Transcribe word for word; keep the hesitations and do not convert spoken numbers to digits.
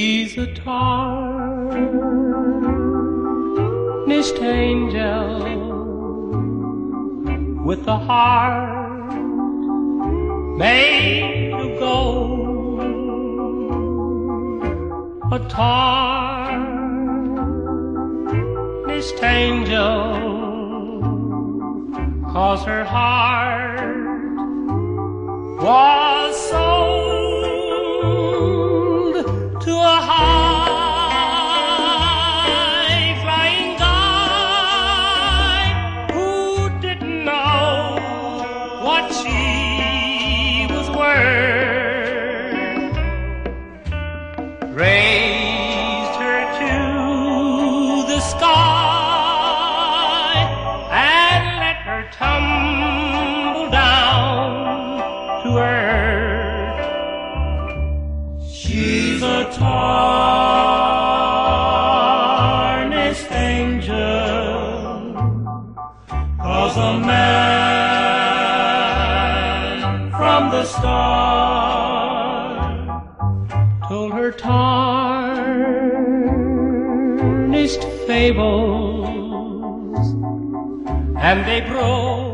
She's a tarnished angel with a heart made of gold, a tarnished angel, 'cause her heart was sold to a high-flying guy who didn't know what she was worth, raised her to the sky and let her tumble down to earth. She's a tarnished angel, 'cause a man from the start told her tarnished fables, and they broke